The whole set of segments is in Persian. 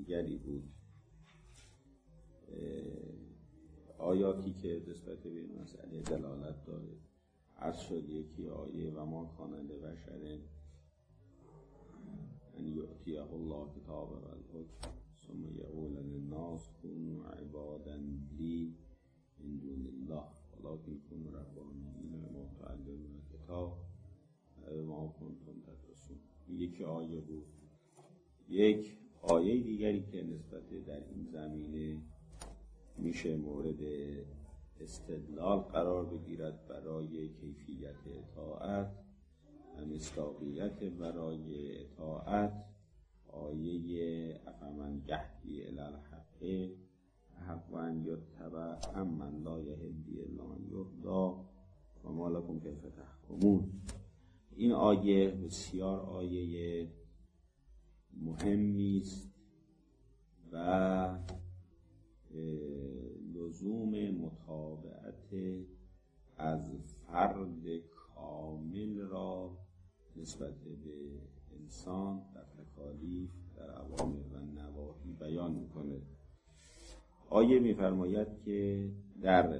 دیگری بود. آیاتی که نسبت به این مسئله دلالت داره عرض شد. یکی آیه و ما خواننده بشره ان یؤتیه الله کتاب و الحکم ثم یقول للناس کونوا عبادا لی من دون الله ولکن کونوا ربانیین بما تعلمون الکتاب ما کنتم تدرسون. یکی آیه بود. یک آیه دیگری که نسبت در این زمینه میشه مورد استدلال قرار بگیرد برای کیفیت اطاعت و مصداقیت برای اطاعت، آیه افمن یهدی الی الحق احق ان یتبع امن لا یهدی الا ان یهدی و ما لکم کیف تحکمون. این آیه بسیار آیه مهمی است و لزوم متابعت از فرد کامل را نسبت به انسان در تکالیف در اوامر و نواهی بیان میکنه. آیه میفرماید که در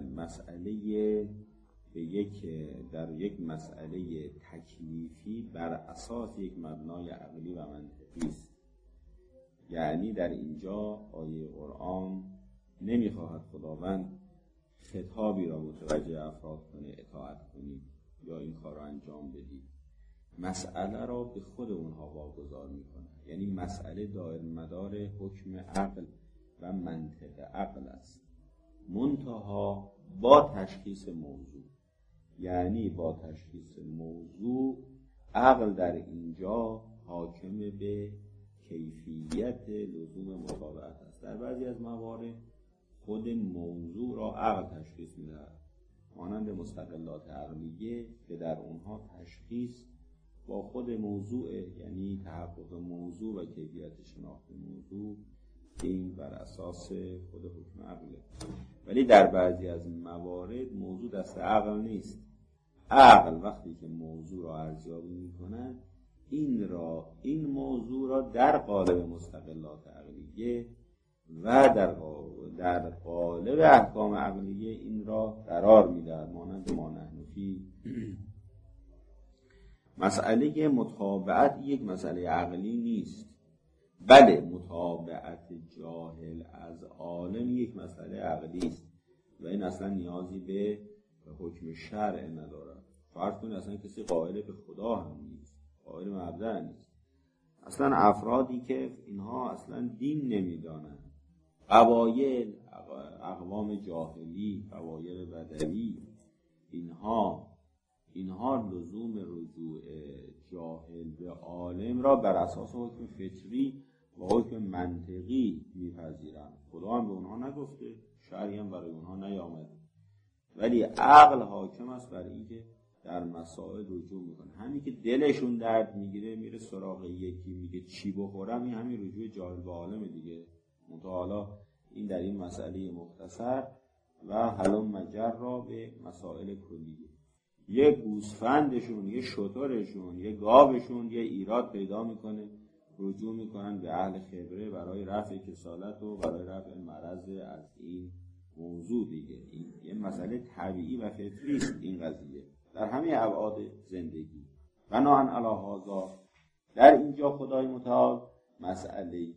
یک مسئله تکلیفی بر اساس یک مبنای عقلی و منطقی است. یعنی در اینجا آیه قرآن نمیخواهد خداوند خطابی را متوجه افراد کنه اطاعت کنید یا این کار را انجام بدید. مسئله را به خود اونها واگذار میکنه. یعنی مسئله دائر مدار حکم عقل و منطق عقل است، منتها با تشخیص موضوع. یعنی با تشخیص موضوع عقل در اینجا حاکم به کیفیت لزوم مطابقت است. در بعضی از موارد خود موضوع را عقل تشخیص می‌دهد، مانند مستقلات عقلیه که در اونها تشخیص با خود موضوع، یعنی تحقق موضوع و کیفیت شناخت موضوع، این بر اساس خود حکم عقله. ولی در بعضی از موارد موضوع دست عقل نیست. عقل وقتی که موضوع را ارزیابی می‌کند این موضوع را در قالب مستقلات عقلیه و در قالب احکام عقلیه این را قرار می‌دهد، مانند ما نحن فیه. مسئله متابعت یک مسئله عقلی نیست. بله، متابعت جاهل از عالم یک مسئله عقلی است و این اصلا نیازی به حکم شرع ندارد. فرض کنید اصلا کسی قائل به خدا هم نیست، قائل به مبدأ نیست. اصلا افرادی که اینها اصلا دین نمیدانند، قبایل، اقوام جاهلی، قبایل بدوی، اینها لزوم رجوع جاهل به عالم را بر اساس حکم فطری و حکم منطقی میپذیرند. خدا هم به اونها نگفته، شرعی هم برای اونها نیامده، ولی عقل حاکم است بر اینکه در مسائل رجوع میکنه. همین که دلشون درد میگیره میره سراغ یکی میگه چی بخورم، این همین رجوع جاهل به عالم دیگه. حالا این در این مسئله مختصر و هلم مجر را به مسائل کلیه. یه گوسفندشون، یه شترشون، یه گاوشون یه ایراد پیدا میکنه، رجوع میکنن به اهل خبره برای رفع کسالت و برای رفع مرض از این موضوع دیگه. این یه مسئله طبیعی و فطری است این قضیه در همه ابعاد زندگی. بناهن علی هذا در اینجا خدای متعال مسئله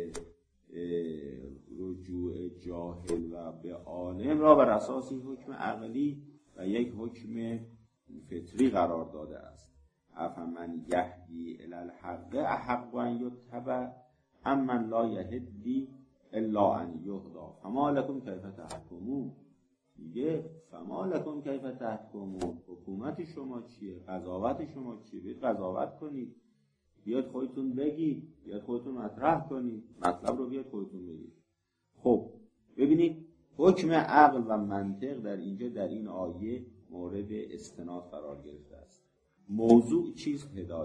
رجوع جاهل و به عالم را بر اساس حکم عقلی و یک حکم فطری قرار داده است. افمن یهدی الی الحق احق ان یتبع امن لا یهدی الا ان یهدی فما لکم کیف تحکمون. میگه فما لکم کیف تحکمون، حکومت شما چیه؟ قضاوت شما چیه؟ بیاید قضاوت کنید، بیاید خودتون بگید، بیاید خودتون مطرح کنید، مطلب رو بیاید خودتون بگید. خب ببینید حکم عقل و منطق در اینجا در این آیه مورد استناد قرار گرفته است. موضوع چیست؟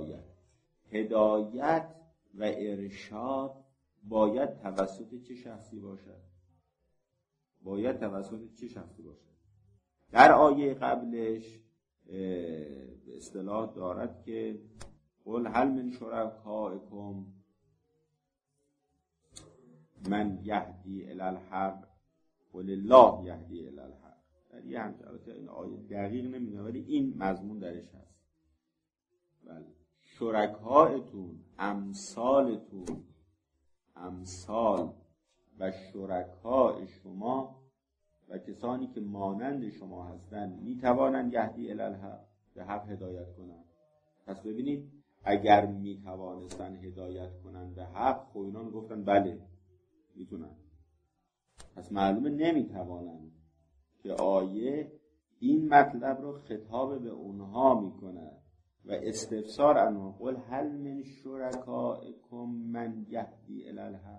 هدایت و ارشاد باید توسط چه شخصی باشد؟ در آیه قبلش به اصطلاح دارد که قل هل من شرکائکم من یهدی الی الحق قل الله یهدی الی الحق. در یه همچه این آیه دقیق نمیدونم ولی این مضمون درش هست. بله شرکایتون، امثالتون، امثال و شرکای شما و کسانی که مانند شما هستند میتوانند یهدی الی الحق، به حق هدایت کنند. پس ببینید اگر میتوانستن هدایت کنند به حق، خب اینا گفتن بله میتونن. پس معلومه نمیتوانند که آیه این مطلب رو خطاب به اونها میکنه و استفسار عنه قل هل من شرکائکم من یهدی الی الحق.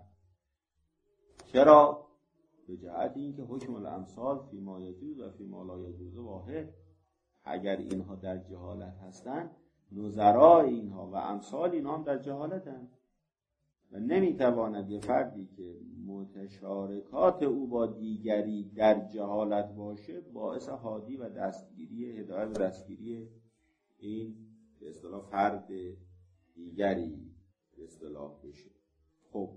چرا؟ به جهت اینکه حکم الامثال فی ما یجوز و فی ما لا یجوز واحد. اگر اینها در جهالت هستند، نظرای اینها و امثال اینها هم در جهالتند و نمیتواند یه فردی که متشارکات او با دیگری در جهالت باشه باعث هادی و دستگیری هدایت و دستگیری این به اصطلاح فرد دیگری به اصطلاح بشه. خب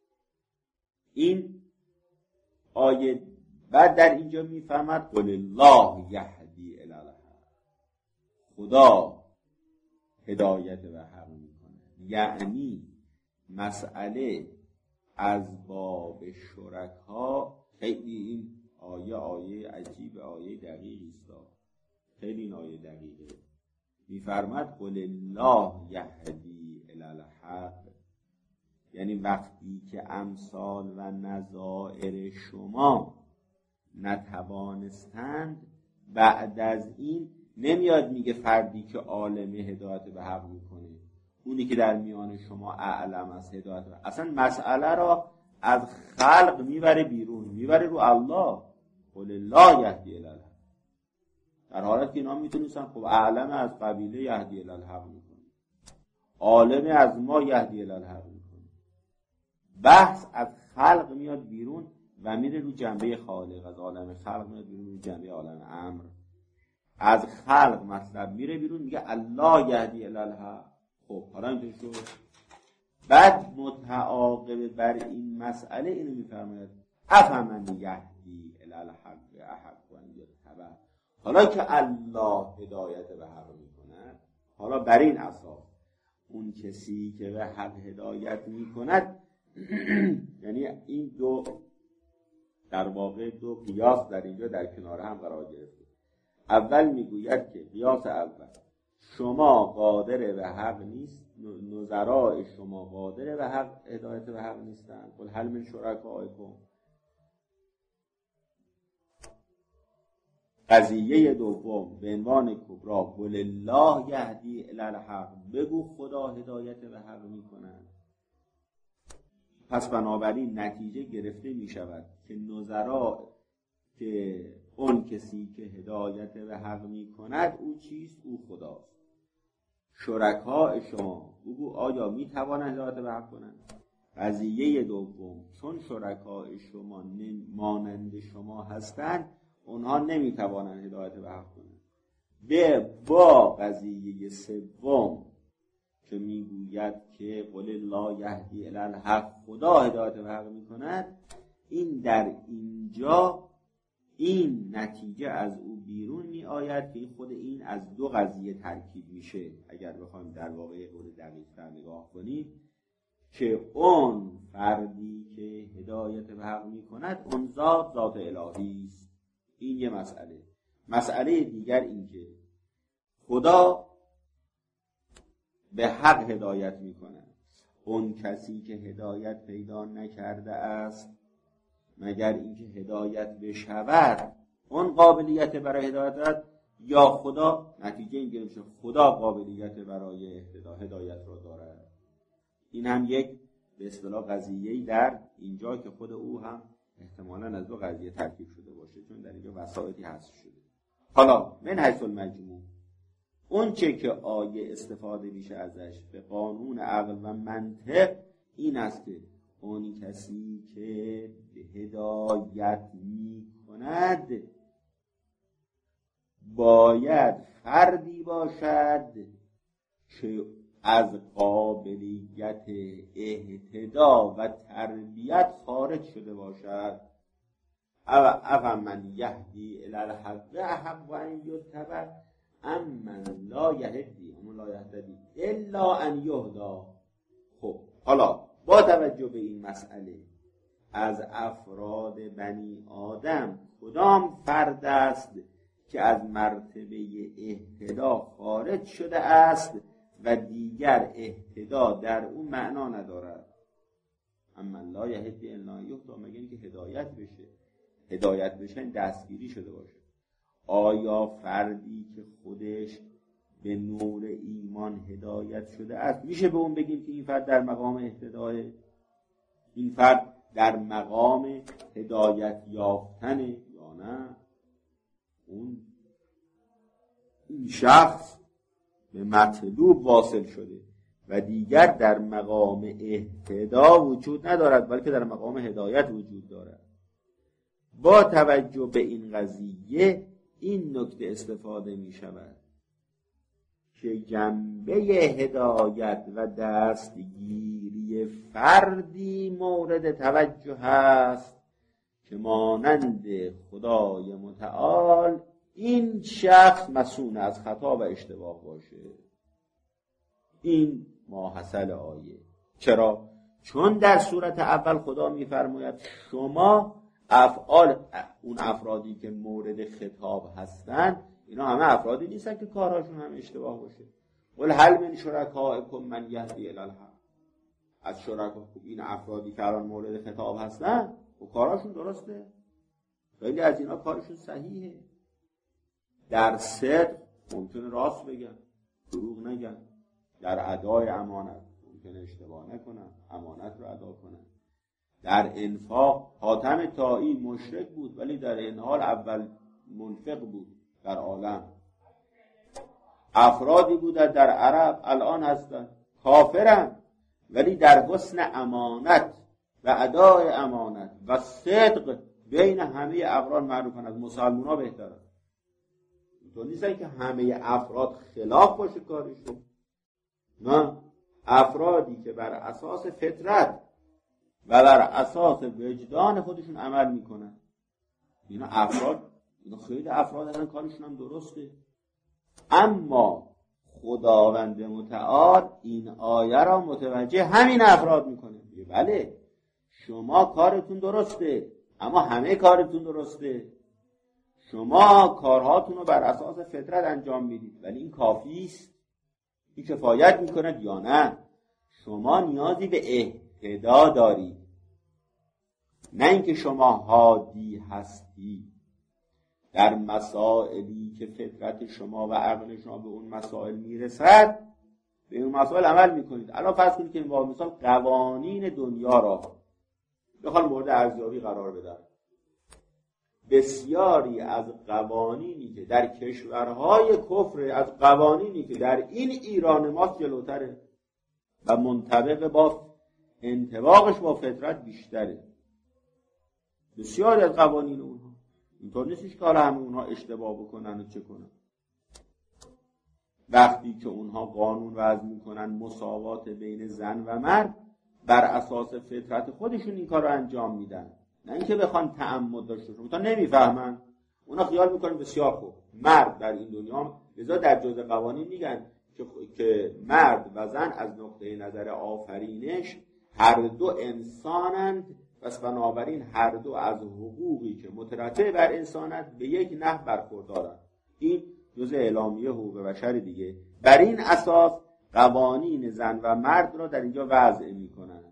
این آیه بعد در اینجا میفهمد قل الله یهدی الی الحق، خدا هدایت به حق میکنه. یعنی مسئله از باب شرکا، خیلی این آیه عجیب، آیه دقیقی است، خیلی این آیه دقیقه. میفرماد قل الله یهدی الی الحق، یعنی وقتی که امثال و نظائر شما نتوانستند، بعد از این نمیاد میگه فردی که عالم هدایت به حق میکنه، اونی که در میان شما اعلم از هدایت به حق، اصلا مسئله را از خلق میبره بیرون، میبره رو الله. قل الله یهدی الی الحق، در حالت که اینا میتونستن خب اعلم از قبیله یهدی الی الحق میکنه، عالم از ما یهدی الی الحق میکنه. بحث از خلق میاد بیرون و میره رو جنبه خالق، از عالم خلق میاد بیرون رو جنبه عالم امر. از خلق مطلب میره بیرون، میگه الله یهدی الی الحق. خب حالا اینطور شد. بعد متعاقب بر این مسئله اینو میفرماید افمن یهدی الی الحق احق و ان یتبع. حالا که الله هدایت به حق میکند، حالا بر این اساس اون کسی که به حق هدایت میکند یعنی این دو در واقع دو قیاس در اینجا در کنار هم قرار گرفته. اول میگوید که قیاس اول شما قادر به حق نیست، نظراء شما قادر به حق هدایت به حق نیستند. قل هل من شرکائکم. قضیه دوم به عنوان کبرا قل الله یهدی الی الحق، بگو خدا هدایت به حق میکند. پس بنابراین نتیجه گرفته می شود که نظرا که اون کسی که هدایت به حق می کند او چیست؟ او خداست. شرکای شما بگو آیا می توانند هدایت به حق کنند؟ قضیه دوم چون شرکای شما مانند شما هستند، اونها نمی توانند هدایت به حق کنند. با قضیه سوم که میگوید که قل الله یهدی الی الحق، خدا هدایت به حق میکند، این در اینجا این نتیجه از او بیرون می آید که خود این از دو قضیه ترکیب میشه. اگر بخوایم در واقع قول دقیق تر نگاه کنیم که اون فردی که هدایت به حق میکند اون ذات الهی است. این یه مسئله. مسئله دیگر این که خدا به حق هدایت میکنه. اون کسی که هدایت پیدا نکرده است مگر اینکه هدایت بشود، اون قابلیت برای هدایت یا خدا، نتیجه این گرفت شد خدا قابلیت برای هدایت را دارد. این هم یک به اصطلاح قضیه‌ای در اینجا که خود او هم احتمالاً از دو قضیه ترکیب شده باشه، چون در اینجا وسائطی حذف شده. حالا من حیث المجموع اون چه که آیه استفاده میشه ازش به قانون عقل و منطق این است که اون کسی که هدایت میکند باید فردی باشد که از قابلیت اهتدا و تربیت خارج شده باشد. افمن یهدی الی الحق احق ان یتبع امن لا یهدی الا ان یهدا. خب حالا با توجه به این مسئله از افراد بنی آدم کدام فرد است که از مرتبه اهتدا خارج شده است و دیگر اهتدا در اون معنا ندارد؟ اما لا یهدی الا یهدا، مگر اینکه هدایت بشه دستگیری شده باشه. آیا فردی که خودش به نور ایمان هدایت شده است میشه به اون بگیم که این فرد در مقام اهتداه؟ این فرد در مقام هدایت یافتنه یا نه؟ این شخص به مطلوب واصل شده و دیگر در مقام اهتدا وجود ندارد، بلکه در مقام هدایت وجود دارد. با توجه به این قضیه این نکته استفاده می شود که جنبه هدایت و دستگیری فردی مورد توجه است که مانند خدای متعال این شخص مسئول از خطا و اشتباه باشه. این ماحصل آیه. چرا؟ چون در صورت اول خدا می‌فرماید شما افعال اون افرادی که مورد خطاب هستند اینا همه افرادی نیستن که کارهاشون هم اشتباه باشه. قل هل من شرکائکم من یهدی الی الحق. از شرکا این افرادی که الان مورد خطاب هستن و کارهاشون درسته، خیلی از اینا کارشون صحیحه، در صدق ممکنه راست بگن، دروغ نگن، در ادای امانت ممکنه اشتباه نکنن، امانت رو ادا کنن، در انفاق حاتم طایی مشرک بود ولی در این حال اول منفق بود در عالم. افرادی بودن در عرب الان هستن کافرن ولی در حسن امانت و ادای امانت و صدق بین همه اقران معروفن، از مسلمان ها بهترن. تو نیستن که همه افراد خلاف باشه کارشون، نه، افرادی که بر اساس فطرت و بر اساس وجدان خودشون عمل میکنن، اینا خیلی افراد هستن کارشون هم درسته. اما خداوند متعال این آیه را متوجه همین افراد میکنه. بله شما کارتون درسته، اما همه کارتون درسته، شما کارهاتون رو بر اساس فطرت انجام میدید، ولی این کافی است؟ این کفایت میکنه یا نه؟ شما نیازی به اهتدا دارید، نه اینکه شما هادی هستی در مسائلی که فطرت شما و عقل شما به اون مسائل میرسد به اون مسائل عمل میکنید. الان فرض کنید که با مثال قوانین دنیا را بخوام مورد ارزیابی قرار بدم. بسیاری از قوانینی که در کشورهای کفر از قوانینی که در این ایران ما جلوتره و منطبق با انطباقش با فطرت بیشتره. بسیاری از قوانین اونها اینطور نیستش که حالا همه اونها اشتباه بکنن و چه کنن. وقتی که اونها قانون وضع میکنن مساوات بین زن و مرد، بر اساس فطرت خودشون این کار رو انجام میدن، نه اینکه بخوان تعمد داشته باشن. تا نمیفهمن، اونا خیال میکنن بسیار خوب مرد در این دنیا، لذا در جزء قوانین میگن که مرد و زن از نقطه نظر آفرینش هر دو انسانند، پس بنابراین هر دو از حقوقی که مترتب بر انسانند به یک نحو برخوردارند. این جزء اعلامیه حقوق بشر دیگه. بر این اساس قوانین زن و مرد را در اینجا وضع میکنن.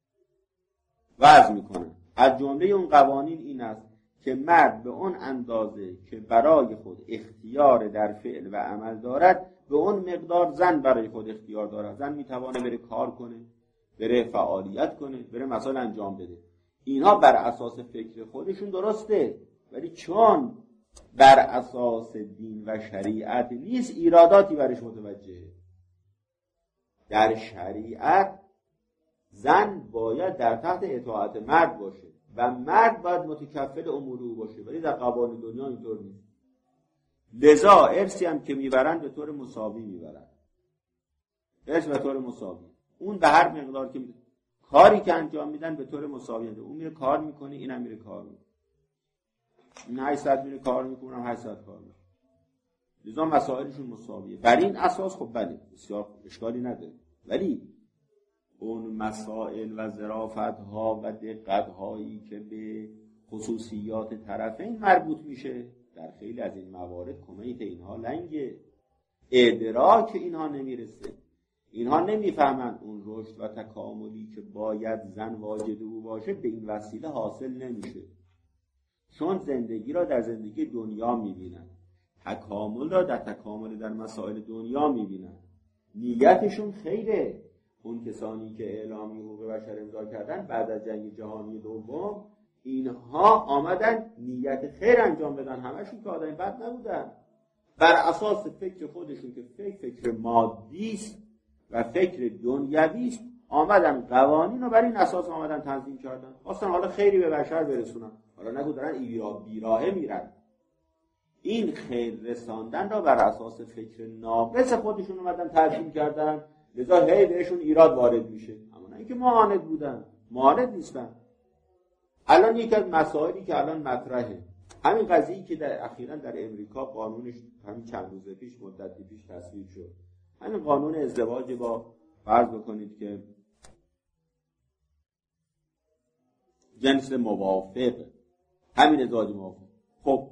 از جمله اون قوانین این است که مرد به اون اندازه که برای خود اختیار در فعل و عمل دارد، به اون مقدار زن برای خود اختیار دارد. زن میتوانه بره کار کنه، بره فعالیت کنه، بره مسائل انجام بده. اینها بر اساس فکر خودشون درسته، ولی چون بر اساس دین و شریعت نیست، ایراداتی برش متوجهه. در شریعت زن باید در تحت اطاعت مرد باشه و مرد باید متکفل امور او باشه، ولی در قوانین دنیا اینطور نیست. لذا ارثی هم که میبرن به طور مساوی میبرن. ارث به طور مساوی، اون به هر مقدار که کاری که انجام میدن به طور مساوی، اون میره کار میکنه اینم میره کار میکنه، این 800 میره کار میکنه 800 کار میکنه، لذا مسائلشون مساویه. بر این اساس خب بله بسیار اشکالی نداره، ولی اون مسائل و ظرافت‌ها و دقت‌هایی که به خصوصیات طرفین مربوط میشه، در خیلی از این موارد کمیت اینها لنگه، ادراک اینها نمیرسه، اینها نمیفهمن اون رشد و تکاملی که باید زن واجد او باشه به این وسیله حاصل نمیشه، چون زندگی را در زندگی دنیا میبینن، تکامل را در تکامل در مسائل دنیا میبینن، نیتشون خیره. اون کسانی که اعلامیه حقوق بشر امضا کردن بعد از جنگ جهانی دوم، اینها آمدن نیت خیر انجام بدن، همشون که آدم بد نبودن، بر اساس فکر خودشون که فکر مادی است و فکر دنیوی است، آمدن قوانین رو بر این اساس آمدن تنظیم کردن، خواستن حالا خیری به بشر برسونن، حالا نگو دارن بیراهه میرن. این خیر رساندن را بر اساس فکر ناقص خودشون اومدن ترجمه کردن، لذا هی بهشون ایراد وارد میشه، اما نه اینکه معاند بودن، معاند نیستن. الان یکی از مسائلی که الان مطرحه، همین قضیه‌ای که در اخیراً در امریکا قانونش همین چند روز پیش مدتی پیش تصویب شد، همین قانون ازدواج با فرض بکنید که جنس موافق، همین ازدواج موافق. خب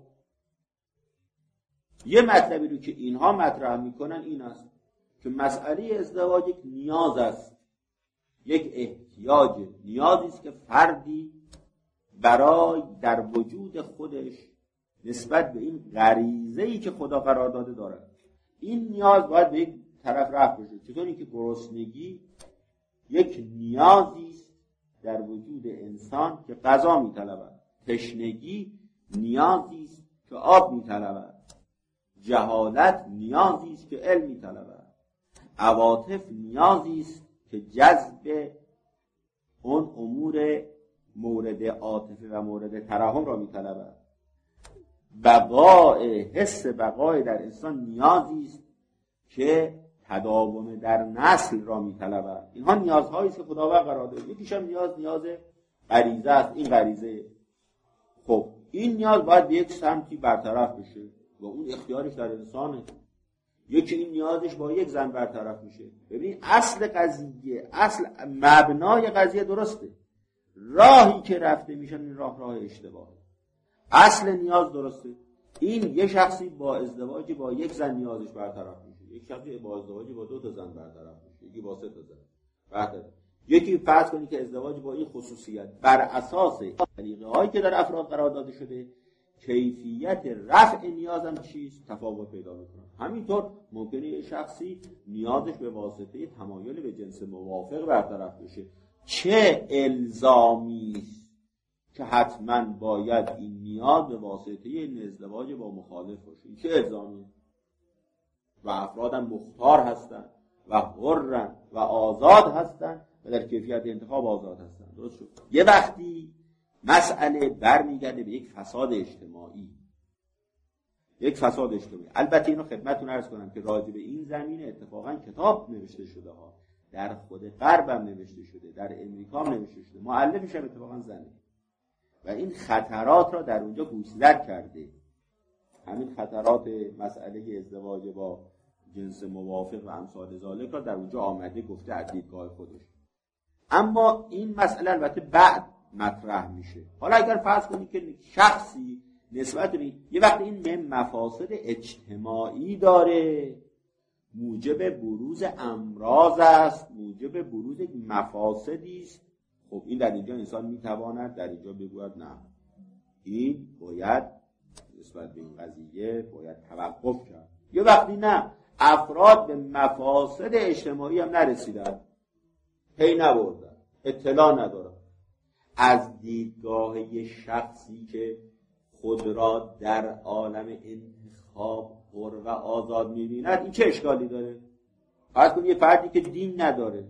یه مطلبی رو که اینها مطرح میکنن این است که مسئله ازدواج یک نیاز است، یک احتیاج، نیازی است که فردی برای در وجود خودش نسبت به این غریزه‌ای که خدا قرار داده دارد، این نیاز باید به یک طرف رفع بشه. چطوری که گرسنگی یک نیازی است در وجود انسان که غذا می‌طلبد، تشنگی نیازی است که آب می‌طلبد، جهالت نیازی است که علم می‌طلبد، عواطف نیازی است که جذب اون امور مورد عاطفه و مورد ترحم را می‌طلبد، حس بقای در انسان نیازی است که تداوم در نسل را می‌طلبد. اینها نیازهایی است که خداوند قرار داده. یکیش هم نیاز غریزه است، این غریزه. خب این نیاز باید به یک سمتی برطرف بشه و اون اختیارش در انسانه. یکی این نیازش با یک زن برطرف میشه. ببین اصل قضیه، اصل مبنای قضیه درسته، راهی که رفته میشن این راه اشتباهه. اصل نیاز درسته، این یه شخصی با ازدواج با یک زن نیازش برطرف میشه، یک شخصی با ازدواج با 2 تا زن برطرف میشه، یکی با 3 تا زن. یکی فرض کنی که ازدواج با این خصوصیت بر اساس طریقه هایی که در افراد قرار داده شده، کیفیت رفع نیازم چیست؟ تفاوت پیدا میکنه. همینطور ممکنه یه شخصی نیازش به واسطه تمایل به جنس موافق برطرف بشه، چه الزامی است که حتما باید این نیاز به واسطه این ازدواج با مخالف باشه؟ چه الزامی؟ و افرادم مختار هستن و حرن و آزاد هستن و در کیفیت انتخاب آزاد هستن. درست شد؟ یه وقتی مسئله برمیگرده به یک فساد اجتماعی، یک فساد اجتماعی. البته اینو خدمتتون عرض کنم که راجع به این زمینه اتفاقا کتاب نوشته شده ها، در خود غرب هم نوشته شده، در امریکا هم نوشته شده، مؤلفش هم اتفاقا زنه و این خطرات را در اونجا گوشزد کرده. همین خطرات مسئله ازدواج با جنس موافق و امثال ذالک را در اونجا آمده گفته از دیدگاه خودش. اما این مسئله البته بعد مطرح میشه. حالا اگر فرض کنید که شخصی نسبت به یه وقت این مفاسد اجتماعی داره، موجب بروز امراض است، موجب بروز مفاسدی است، خب این در اینجا انسان میتواند در اینجا بگوید نه، این باید نسبت به این قضیه باید توقف کرد. یه وقتی نه، افراد به مفاسد اجتماعی هم نرسیدن، پی نبردن، اطلاع ندارن، از دیدگاه یه شخصی که خود را در عالم انتخاب حر و آزاد می‌بیند، این چه اشکالی داره؟ فرض کن یه فردی که دین نداره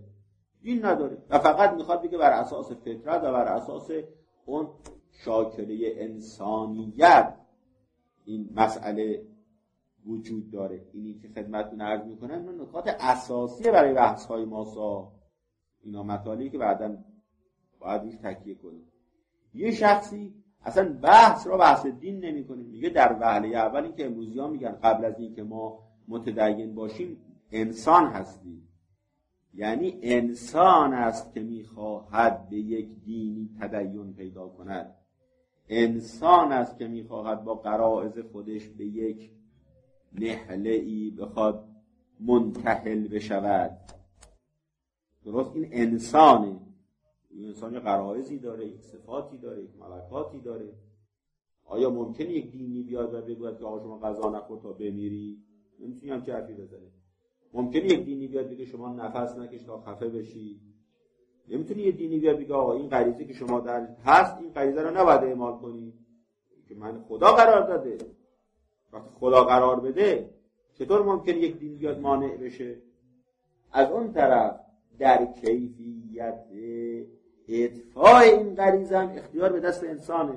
و فقط میخواد بگه بر اساس فطرت و بر اساس اون شاکله انسانیت این مسئله وجود داره. اینی که خدمتتون عرض میکنم اینا نکات اساسیه برای بحث‌های ماسا، اینا مطالبی که بعداً باید روش تکیه کنیم. یه شخصی اصلا بحث را بحث دین نمی‌کنه، میگه در وهله اول این که امروزی‌ها میگن قبل از این که ما متدین باشیم انسان هستیم، یعنی انسان است که میخواهد به یک دینی تدین پیدا کند، انسان است که میخواهد با غرایز خودش به یک نحله‌ای بخواد منتحل بشود. درست این انسانه، این انسان غرایزی داره، یک صفاتی داره، یک ملکاتی داره. آیا ممکنه یک دینی بیاد و بگوید که آقا شما غذا نخور تا بمیری؟ نمیتونی هم حرفی بزنی. ممکنه یک دینی بیاد بگه شما نفس نکش تا خفه بشی؟ نمیتونی یک دینی بیاد بگه آقا این غریزه که شما در هست این غریزه رو نباید اعمال کنی که من خدا قرار داده. وقتی خدا قرار بده چطور ممکنه یک دین بیاد مانع بشه؟ از اون طرف در کیفیت اطفاء این غریزه هم اختیار به دست انسانه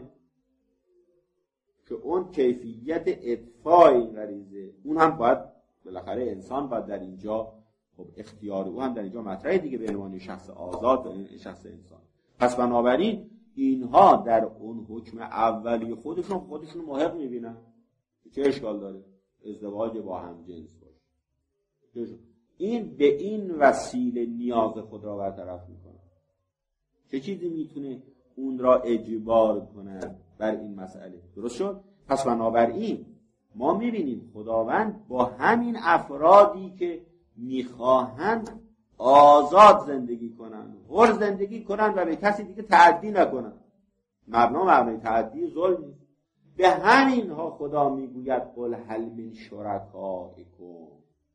که اون کیفیت اطفاء این غریزه اون هم باید بالاخره انسان باید در اینجا خب اختیار او هم در اینجا مطرحه دیگه به عنوان شخص آزاد و شخص انسان. پس بنابراین اینها در اون حکم اولی خودشون محق میبینن. چه اشکال داره ازدواج با هم جنس باشه؟ این به این وسیله نیاز خود را برطرف میکنه. چه چیزی میتونه اون را اجبار کنه بر این مسئله؟ درست شد؟ پس بنابراین ما میبینیم خداوند با همین افرادی که میخواهند آزاد زندگی کنن، حر زندگی کنن و به کسی دیگه تعدی نکنن، مبنای تعدی ظلم، به همین ها خدا میگوید قل هل من شرکائکم.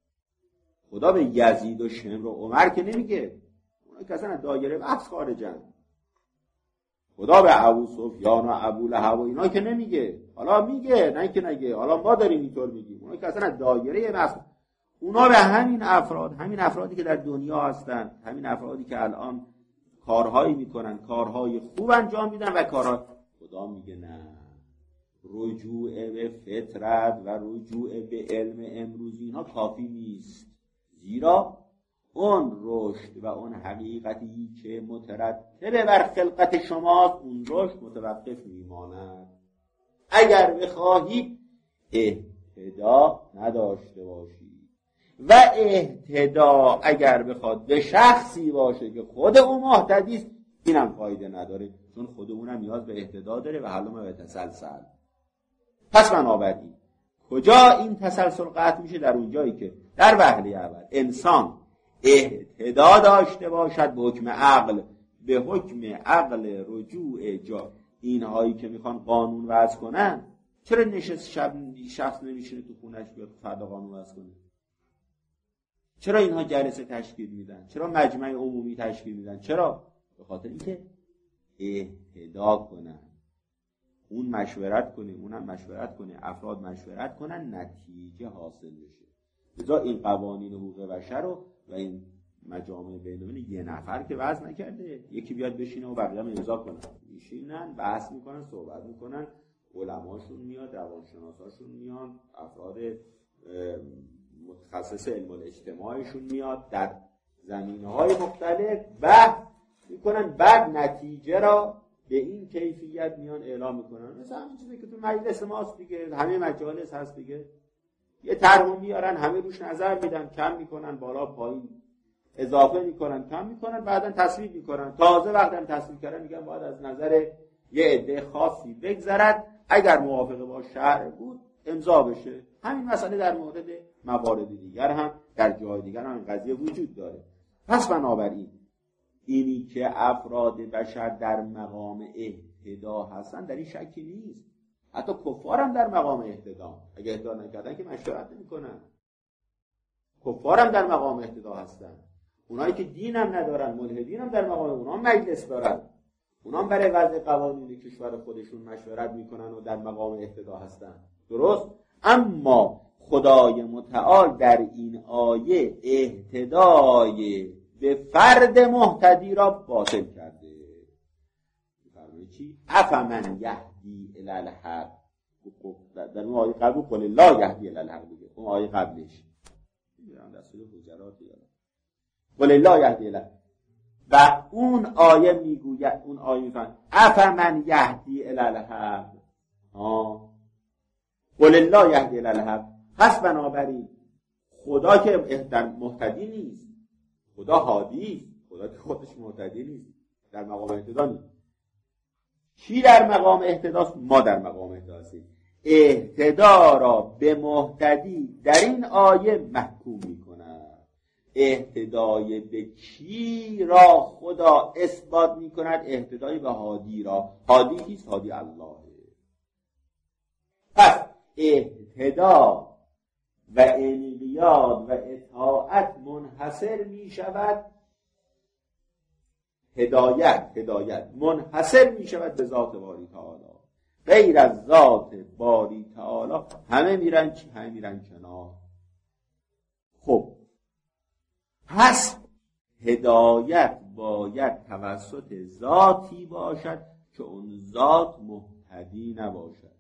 خدا به یزید و شمر و عمر که نمیگه، اونا که اصلا دایره بحث خارجن. خدا به ابو سفیان و ابو لهب و اینا که نمیگه، حالا میگه نه که نگه، حالا ما داریم اینطور میگیم، اونا که اصلا دایره بحث. اونا به همین افرادی که در دنیا هستن، همین افرادی که الان کارهایی میکنن، کارهای خوب انجام میدن و کارها، خدا میگه نه، رجوع به فطرت و رجوع به علم امروزی اینا کافی نیست، زیرا اون رشد و اون حقیقتی که مترتبه بر خلقت شماست، اون رشد متوقف میماند. اگر بخواهید اهتدا نداشته باشید و اهتدا اگر بخواد به شخصی باشه که خود اون مهتدی است، اینم فایده نداره، چون خود اونم نیاز به اهتدا داره و حلم به تسلسل. پس بنابراین کجا این تسلسل قطع میشه؟ در اون جایی که در وهله اول انسان اهتدا داشته باشد به حکم عقل، به حکم عقل رجوع جا اینهایی که میخوان قانون وضع کنن. چرا نشست شخص نمیشینه تو خونش بیاد فردا قانون وضع کنه؟ چرا اینها جلسه تشکیل میدن؟ چرا مجمع عمومی تشکیل میدن؟ چرا؟ به خاطر اینکه اهتدا کنن، اون مشورت کنه، اونم مشورت کنه، افراد مشورت کنن، نتیجه حاصل بشه. لذا این قوانین حقوق بشر رو و این مجامع بین‌المللی یه نفر که وضع نکرده، یکی بیاد بشینه و بقیه هم امضا کنن، میشینن بحث میکنن، صحبت میکنن، علماشون میاد، روانشناساشون میاد، افراد متخصص علم الاجتماعشون میاد، در زمینه‌های مختلف بحث میکنن، بعد نتیجه را به این کیفیت میان اعلام میکنن. مثلا همین چیزی که تو مجلس ماست دیگه، همه مجالس هست دیگه، یه طرح میارن، همه روش نظر میدن، کم میکنن، بالا پایین اضافه میکنن، کم میکنن، بعدن تصویب میکنن. تازه وقتی تصویب کردن میگن باید از نظر یه عده خاصی بگذرد، اگر موافق با شرع بود امضا بشه. همین مسئله در مورد موارد دیگر هم در جای دیگر هم این قضیه وجود داره. پس بنابراین اینی که افراد بشر در مقام اهتدا هستن در این شکی نیست. حتی کفار هم در مقام اهتدا، اگه اهتدا نکردن که مشورت نمی‌کنن. کفار هم در مقام اهتدا هستن. اونایی که دین هم ندارن، ملحدین هم در مقام، اونا هم مجلس دارن، اونا هم برای وضع قوانین کشور خودشون مشورت میکنن و در مقام اهتدا هستن. درست؟ اما خدای متعال در این آیه اهتدای به فرد مهتدی را باطل کرده. فرمایه چی؟ افمن یهدی الی الحق، در اون آیه قبل قل لا یهدی الی الحق دیگه، اون آیه قبلش در سوره حجرات قل لا یهدی الی، و اون آیه میگوید، اون آیه میفهمد افمن یهدی الی الحق، قل لا یهدی الی الحق. پس بنابراین خدا که مهتدی نیست، خدا هادی، خدا که خودش مهتدی نیست، در مقام اهتدا نیست. کی در مقام اهتداست؟ ما در مقام اهتداستیم. اهتدا را به مهتدی در این آیه محکوم می‌کند. اهتدای به کی را خدا اثبات می‌کند؟ اهتدای به هادی را. هادی کیست؟ هادی الله. پس اهتدا و انقیاد و اطاعت منحصر می‌شود، هدایت منحصر می‌شود به ذات باری تعالی. غیر از ذات باری تعالی همه میرن کنار. خب پس هدایت باید توسط ذاتی باشد که اون ذات مهتدی نباشد.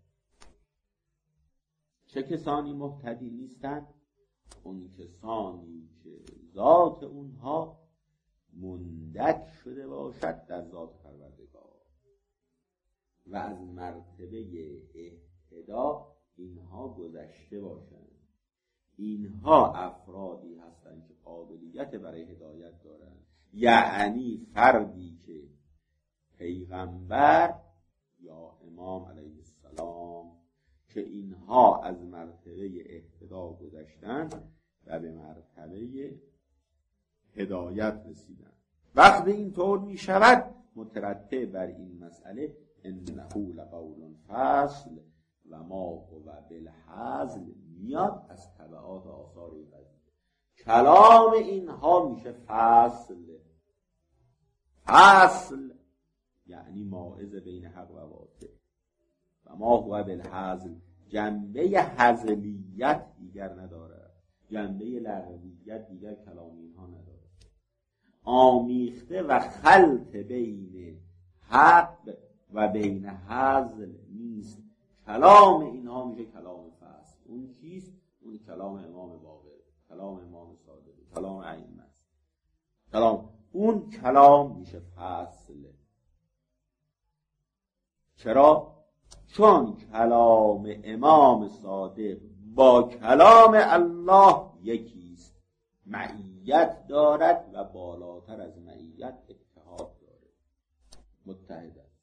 چه کسانی مهتدی نیستند؟ اون کسانی که ذات اونها مندک شده باشد در ذات پروردگار و از مرتبه اهتدا اینها گذشته باشند. اینها افرادی هستند که قابلیت برای هدایت دارند، یعنی فردی که پیغمبر یا امام علیه السلام که اینها از مرتبه اهتدا گذشتند و به مرتبه هدایت رسیدند. وقتی اینطور می شود مترتب بر این مسئله انه لقول فصل و ما هو بالهزل میاد از تبعات آثار این قضیه. کلام اینها میشه فصل یعنی موعظه بین حق و باطل. و ما هو بالهزل جنبه هزلیت دیگر نداره، جنبه لغویت دیگر کلام اینها نداره. آمیخته و خلط بین حق و بین هزل نیست. کلام اینها میشه کلام فصل. اون چیست؟ اون کلام امام باقر، کلام امام صادق، کلام ائمه است. اون کلام میشه فصل. چرا؟ چون کلام امام صادق با کلام الله یکیست، معیت دارد و بالاتر از معیت اتحاد دارد، متحد است.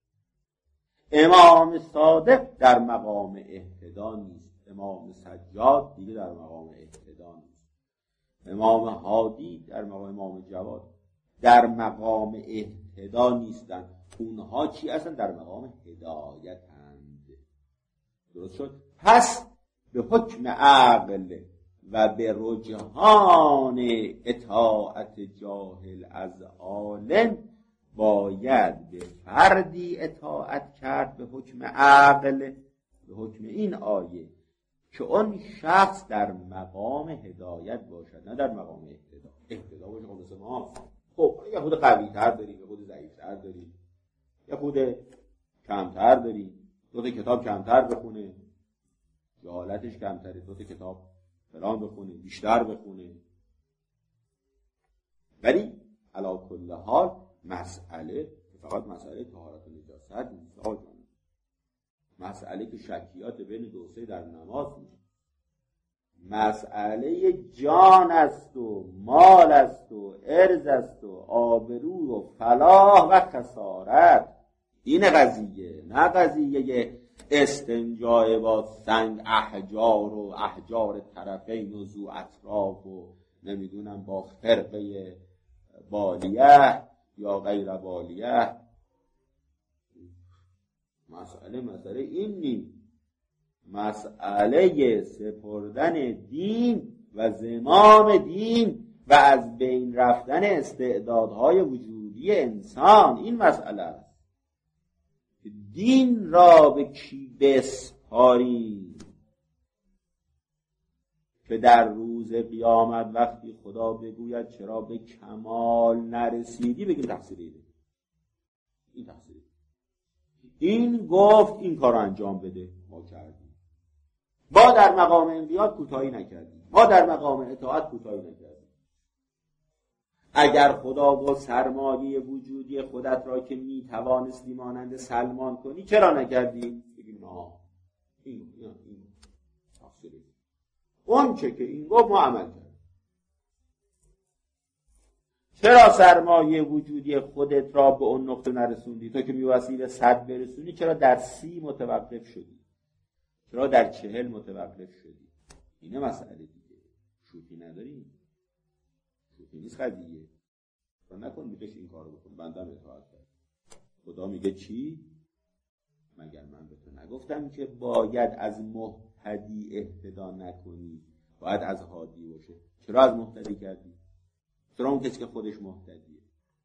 امام صادق در مقام اهتدا نیست، امام سجاد دیگه در مقام اهتدا نیست، امام هادی در مقام امام جواد در مقام اهتدا نیستند. اونها چی هستند؟ در مقام هدایتند. درست شد؟ پس به حکم عقل و به رجحان اطاعت جاهل از عالم باید به فردی اطاعت کرد به حکم عقل، به حکم این آیه، که اون شخص در مقام هدایت باشد نه در مقام اهتدا. اهتدا باشه خب مثل ما، خب یه خود قوی تر داریم، یه خود ضعیف تر داریم، یه خود کمتر داریم، دو تا کتاب کمتر بخونه، جهالتش کمتره، دو تا کتاب فلان بخونه، بیشتر بخونه. ولی علی کل حال مسئله فقط مسئله طهارت و نجاست نیست، مسئله که شکیات بین دو سه در نماز نیست، مسئله جان است و مال است و عرض است و آبرو و فلاح و خسارت. این قضیه، نه قضیه استنجای با سنگ احجار و احجار طرفین و ذو اطراف و نمیدونم با خرقه بالیه یا غیر بالیه. مسئله این نیست. مسئله سپردن دین و زمام دین و از بین رفتن استعدادهای وجودی انسان، این مسئله است. دین را به کی بسپاریم که در روز قیامت وقتی خدا بگوید چرا به کمال نرسیدی، بگیم تقصیر این تقصیر این گفت این کار انجام بده، ما کردیم. ما در مقام انقیاد کوتاهی نکردیم، ما در مقام اطاعت کوتاهی نکردیم. اگر خدا با سرمایه وجودی خودت را که میتوانستی مانند سلمان کنی چرا نکردی؟ بگیم نه، این تفسیری اون چه که این گفت ما عمل کردیم. چرا سرمایه وجودی خودت را به اون نقطه نرسوندی؟ تو که می‌بایستی به 100 برسونی، چرا در 30 متوقف شدی؟ چرا در 40 متوقف شدی؟ اینه مسئله دیگه. شوخی نداریم، شوخی نیست قضیه. تو نکن میگهش این کارو بکن، بندم اطاعت کرد. خدا میگه چی؟ مگر من به تو نگفتم که باید از مهتدی اهتدا نکنی، باید از هادی باشه؟ چرا از مهتدی کردی؟ چرا اون کسی که خودش مهتدیه؟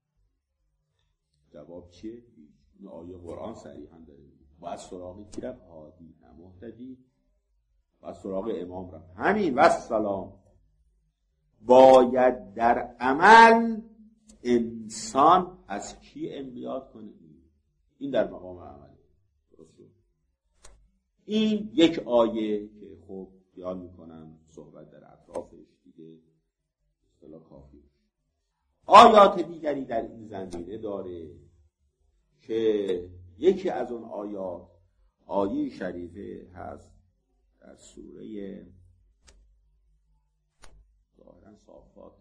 جواب چیه؟ این آیه قرآن صریحا داره میگه باید سراغ کی رفت؟ هادی، نه مهتدی. باید سراغ امام رفت. همین والسلام. باید در عمل انسان از کی انقیاد کنه؟ این در مقام عمله. درست شد؟ این یک آیه که خب خیال میکنم صحبت در اطرافش دیگه اصطلاح کافی. آیات دیگری در این زمینه داره که یکی از اون آیات آیه شریفه هست در سوره ظاهرا صافات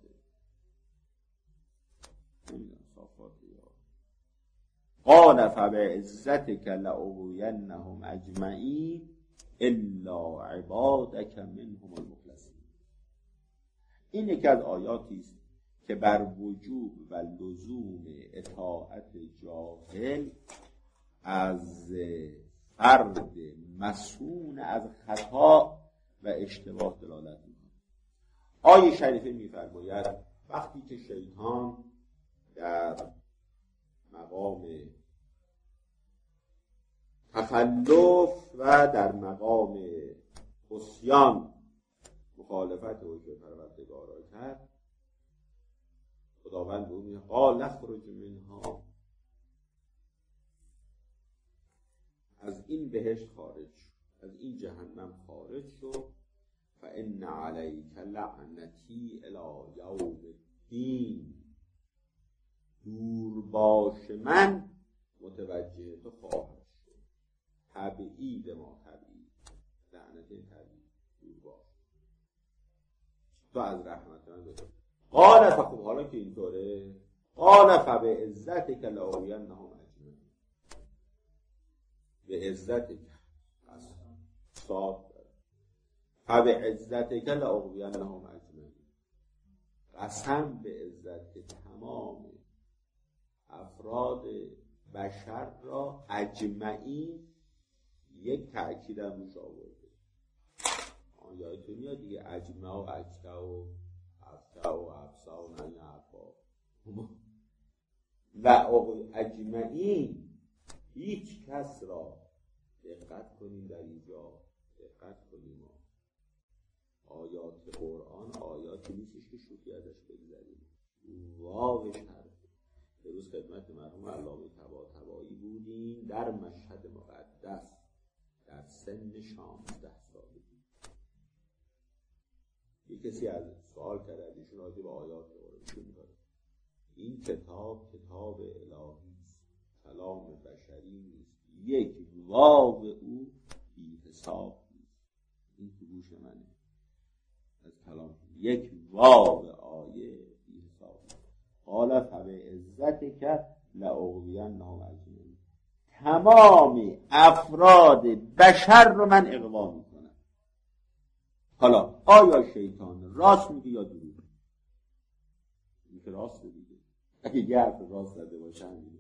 یا قال فبعزتک لأغوینهم اجمعین الا عبادک منهم المخلصین. این یکی از آیاتی است که بر وجوب و لزوم اطاعت جاهل از فرد مسئول از خطا و اشتباه دلالت می‌کند. آیه شریفه می‌فرماید وقتی که شیطان در مقام تخلف و در مقام عصیان مخالفت حکم پروردگار را کرد، خداوند به اون قال اخرج منها، از این بهشت خارج شو، از این جهنم خارج شو، فان علیک لعنتی الی یوم الدین، دور باش من متوجه تو خواهم شد. تبعید ما تبعید، لعنت تبعید، دور باش تو از رحمت من بده. قال فخب، حالا که اینطوره، قال فبعزتک لأغوینهم اجمعین، به عزتک صاد فبعزتک لأغوینهم اجمعین، قسم به عزت تمام افراد بشر را اجمعین، یک تأکید هم روش آورده. یادتون میاد دیگه، اجمع و اجتع و ابتع و ابصع و نعی عفا و اجمعین، هیچ کس را. دقت کنیم در اینجا، دقت کنیم. آیات قرآن آیاتی نیستش که شوخی ازش بگذاریم. واوش حرفه. روز خدمت مرحوم علامه طباطبایی بودیم در مشهد مقدس در سن 16 سالگی. یک کسی از سوال کرد از ایشون راجع به آیات قرآن، این کتاب کتاب الهی است، کلام بشری نیست، یک واو او بی حساب نیست. این تو گوش منه از کلام، یک واو آیه بی حساب نیست. قال فبعزتک لأغوینهم اجمعین، تمام افراد بشر رو من اغوا میکنم. حالا آیا شیطان راست میگه یا دروغ؟ میگه راست میگه. اگه یه حرف راست زده باشه همینه.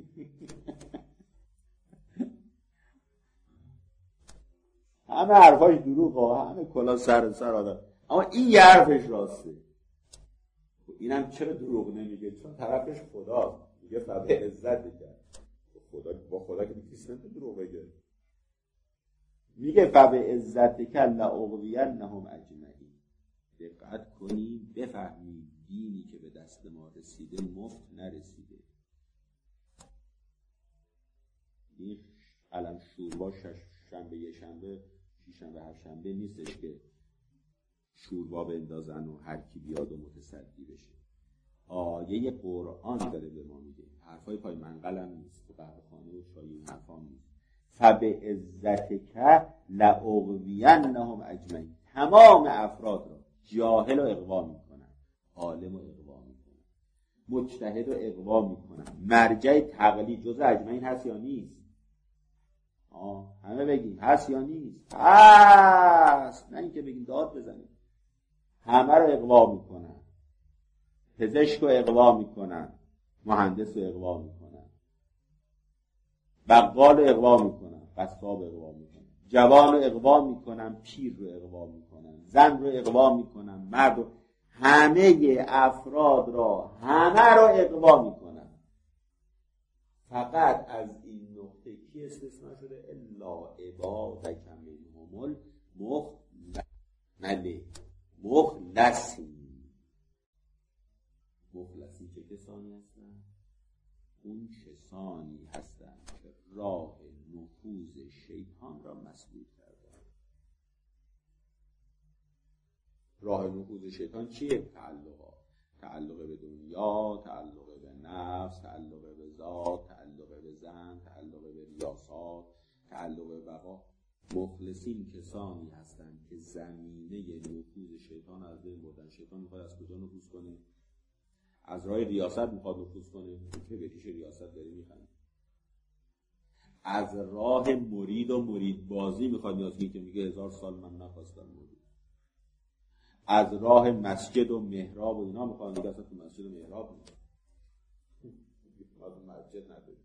همه حرفاش دروغه، همه کلا سر آدم، اما این یه حرفش راسته. اینم چرا دروغ نمیگه؟ چون طرفش خدا میگه فبعزتک، خدا با خدا که کسی نمیتونه دروغ بگه. میگه فبعزتک لأغوینهم اجمعین. دقت کنیم بفهمیم دینی که به دست ما رسیده مفت نرسیده. این علم شوربا دوشنبه، یه شنبه، شنبه، هر شنبه نیستش که شوربا بندازن و هر کی بیاد و متصدی بشه. آیه قرآن داره به ما میگه، حرفای پای منقلم نیست، تو قهوه‌خانه و چای و حرفا نیست. فبعزتک لاغوینهم اجمعین. تمام افراد را جاهل و اغوا میکنن، عالم و اغوا میکنن، مجتهد و اغوا میکنن. مرجع تقلید جز اجمعین هست یا نیست؟ همه بگیم هست یا نیست؟ هست. نه اینکه بگیم داد بزنیم. همه رو اغوا میکنن، پزشک رو اغوا میکنن، مهندس رو اغوا میکنن، بقال رو اغوا میکنن، قصاب رو اغوا میکنن، جوان رو اغوا میکنن، پیر رو اغوا میکنن، زن رو اغوا میکنن، مرد رو، همه افراد را، همه رو اغوا میکنن. فقط از این نقطه کی استثناء شده؟ الا عبادک منهم المخلصین. مخلصین چه کسانی هستند؟ اون کسانی هستند که راه نفوذ شیطان را مسدود کردند. راه نفوذ شیطان چیه؟ تعلق به دنیا، تعلق به نفس، تعلق به ذات، تعلق به زن، تعلق به ریاست، تعلق به بقا. مخلصین کسانی هستند که زمینه نفوذ شیطان از بین بردن. شیطان میخواد از کجا نفوذ کنه؟ از راه ریاست میخواد نفوذ کنه، که به پیش ریاست داری میخنه. از راه مرید و مرید بازی میخواد، نیازی که میگه 1000 سال من نخواستم مرید. از راه مسجد و محراب و اینا میخواد، میگه اصلا تو مسجد و محراب نیست، مسجد نداره.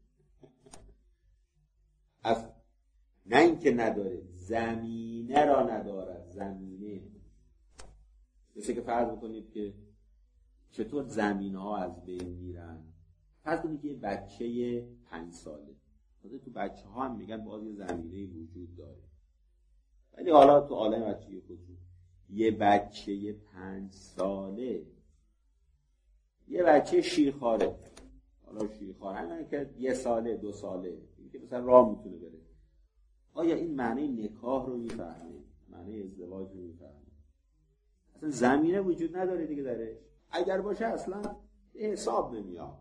از نه اینکه نداره، زمینه را ندارد. زمینه مثل که فرض بکنید که چطور زمینه ها از بین میرن. فرض کنید که یه بچه 5 ساله، تو بچه ها هم میگن باز یه زمینه وجود داره، ولی حالا تو عالم بچه خودشون، یه بچه 5 ساله، یه بچه شیرخواره، حالا شیرخواره همین که 1 ساله 2 ساله که مثلا راه میتونه بره، آیا این معنی نکاح رو میفهمه؟ معنی ازدواج رو میفهمه؟ اصلا زمینه وجود نداره دیگه داره. اگر باشه اصلا حساب نمیاد.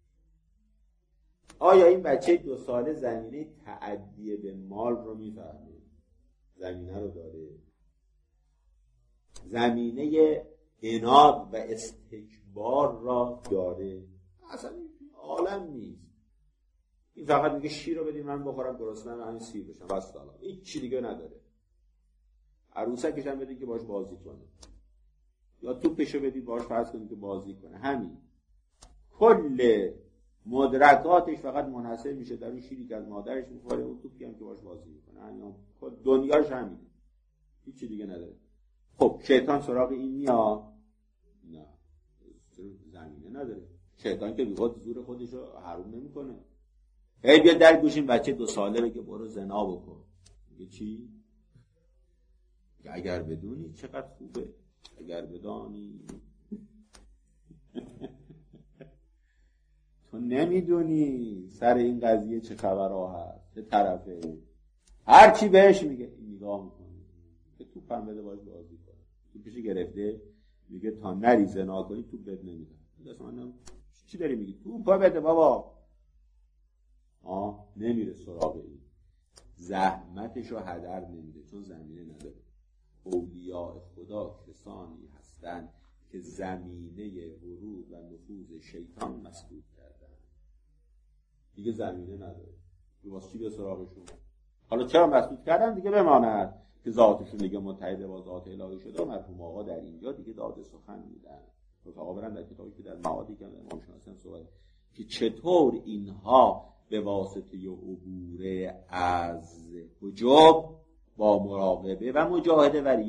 آیا این بچه 2 ساله زمینه تعدی به مال رو میفهمه؟ زمینه رو داره. زمینه عناد و استکبار را داره. اصلا عالم نیست. این فقط میگه شیر رو بدید من بخورم گرسنه‌ام، همین سیر بشم بس سلام. هیچ چیز دیگه نداره. عروسکش هم بدید که باش بازی کنه، یا توپشو بدید باش فرض کنید که بازی کنه. همین کل مدرکاتش فقط منحصر میشه در اون شیری که از مادرش میخوره و توپی هم که باش بازی میکنه. همین کل دنیاش همینه، هیچ چیز دیگه نداره. خب شیطان سراغ این میاد؟ نه، زمینه نداره. شیطان که بیخود زور خودش رو حروم نمیکنه. هی بیا در گوشیم بچه 2 ساله رو که برو زنا بکن. میگه چی؟ اگر بدونی چقدر خوبه، اگر بدانی. تو نمیدونی سر این قضیه چه خبرها هست، چه طرفه. هر چی بهش میگه نگاه میکنه که تو پن بده باش بازی کنه. تو پیشی گرفته میگه تا نری زنا کنی تو بد نمیده. چی داری میگی؟ تو پا بده بابا. نمیره سراغ این، زحمتش رو هدر نمیده چون زمینه نداره. اولیاء خدا کسانی هستند که زمینه ورود و نفوذ شیطان مسدود کردن، دیگه زمینه نداره. واسه چی به سراغشون؟ حالا چرا مسدود کردن دیگه بماند که ذاتشون دیگه متحد با ذات الهی شده. مرحوم آقا در اینجا دیگه داد سخن میدن. آقا برن در کتابی که در معادی که امام شناسی هم صحبت که چطور اینها به واسطه عبور از حجاب با مراقبه و مجاهده و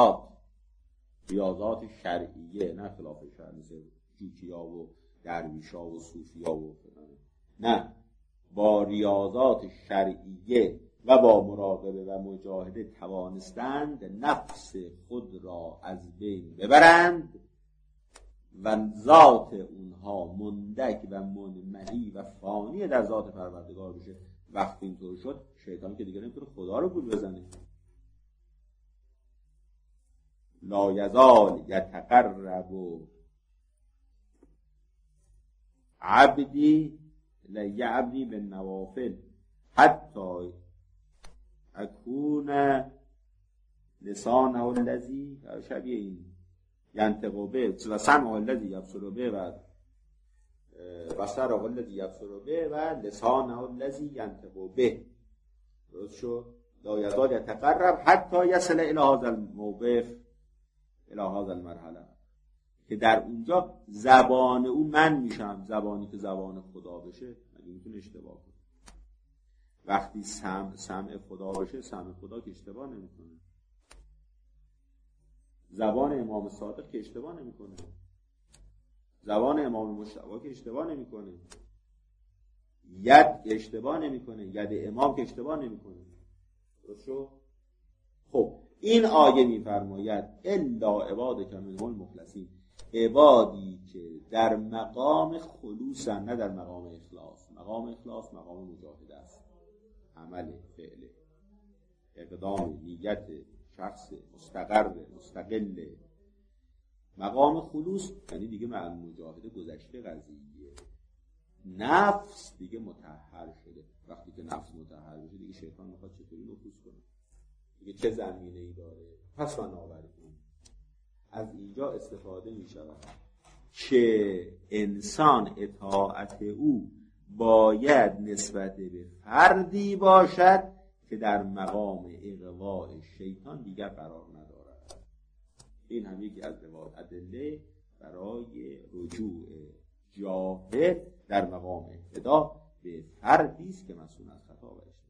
ریاضات شرعیه، نه خلاف شرع مثل جوکیا و درویشا و صوفیا و نه، با ریاضات شرعیه و با مراقبه و مجاهده توانستند نفس خود را از بین ببرند و ذات اونها مندک و منمحی و فانی در ذات پروردگار بشه وقتی اینطور شد شیطان که دیگه نمیتونه خدا رو گول بزنه. لا یزال یتقرب عبدی لیعبدی بالنوافل حتی اکون لسانه الذی شبیه این ینطق به و سمعه الذی یبصر به و بصره الذی یبصر به و لسانه الذی ینطق به. درست شد؟ لا یزال یتقرب حتی یصل الی هذا الموقف الی هذا المرحله، که در اونجا زبان او من میشم، زبانی که زبان خدا بشه. مگه میتونه اشتباه کنه؟ وقتی سمع خدا باشه، سمع خدا که اشتباه نمیکنه. زبان امام صادق که اشتباه نمیکنه، زبان امام مجتبی که اشتباه نمیکنه، ید که اشتباه نمیکنه، ید امام که اشتباه نمیکنه. درست شد؟ خب این آیه میفرماید الا عبادک منهم المخلصین، عبادی که در مقام خلوصن، نه در مقام اخلاص. مقام اخلاص مقام مجاهده است، عمل فعل اقدام نیت شخص مستقل. مقام خلوص یعنی دیگه مع مجاهده گذشته قضیه، نفس دیگه مطهر شده. وقتی که نفس مطهر بشه دیگه شیطان میخواد چطوری نفوذ کنه، دیگه چه زمینه‌ای داره. پس بنابراین از اینجا استفاده میشود که انسان اطاعت او باید نسبت به فردی باشد که در مقام اغواء شیطان دیگر قرار ندارد. این هم یکی از ادله برای رجوع جاهل در مقام اهتدا به فردی است که مسئول از خطا و اشتباه